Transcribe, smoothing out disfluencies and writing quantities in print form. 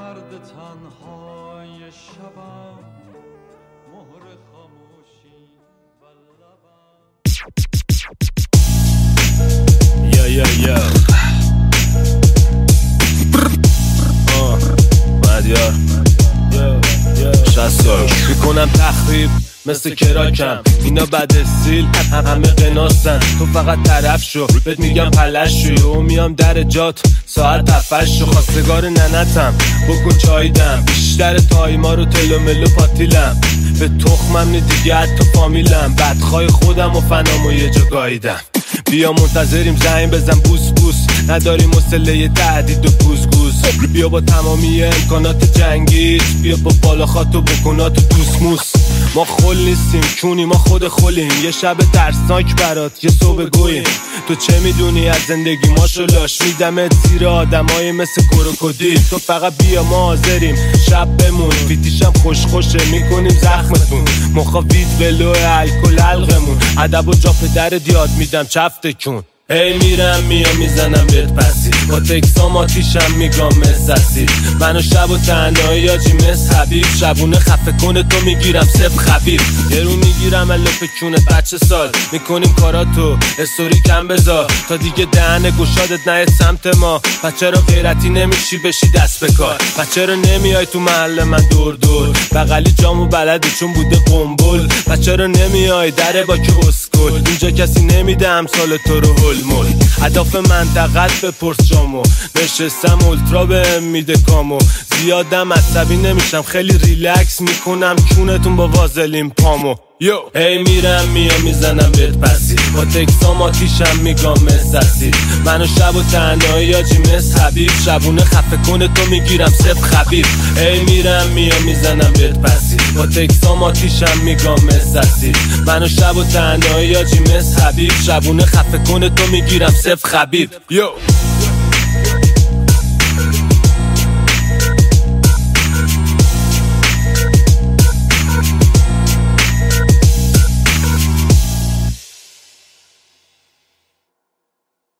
مرد تنهای شبم، مهر خاموشی و لبم. مدیار 60 سال میکنم تخریب مثل کراکم، اینا بد استیل همه قناسن، تو فقط طرف شو بهت میگم پلش شو، و میام در جات ساعت تفش شو، خواستگار ننتم بکن چایدم، بیشتر تایما رو تلو ملو پاتیلم، به تخمم نی دیگه حتی فامیلم، بدخوای خودم و فنامو یه جا گاییدم، بیا منتظریم زنگ بزن بوس بوس، نداریم مسئله تهدید و گوز بیا با تمامی امکانات جنگی، بیا با بالاخات و بکنات و دوسموس، ما خل نیستیم کونی، ما خود خلیم، یه شب ترسناک برات یه صبح گوییم، تو چه میدونی از زندگی ماشالاش، میدمت زیر آدمای مثل کروکودیل، تو فقط بیا ما حاضریم شب بمون، فیتیشم خوشه میکنیم زخمتون، مخاوید ولو الکل حلقمون، ادب و جا پدرت یاد میدم چفت کن، هی میرم میام میزنم بهت پسی، با تکسام آتیشم میگم مسسی، منو شب و تنهایی آجی حبیب، شبونه خفه کنه تو میگیرم سب خبیر، یه رو میگیرم الف کونت بچه سال، میکنیم کاراتو استوری کم بذار، تا دیگه دهن گشادت نه سمت ما، بچه رو غیرتی نمیشی بشی دست به کار، بچه رو نمیای تو محل من دور بغلی جامو بلده چون بوده قنبل، بچه رو نمیای دره با که اسکل، اینجا کسی نمیده امثال تو رو مول، هدف منطقت بپرس جامو، نشستم اولترا بهم میده کامو، زیادم عصبی نمیشم خیلی ریلکس میکنم کونتون با وازلین پامو، هی میرم میام میزنم بهت پسی، با تکسام آتیشم میگم مسسی، منو شب و تنهایی آجی حبیب، شبونه خفه کنه تو میگیرم سب خبیر، هی میرم میام میزنم بهت پسی، با تکسام آتیشم میگم مسسی، منو شب و تنهایی آجی حبیب، شبونه خفه کنه تو میگیرم سب خبیر.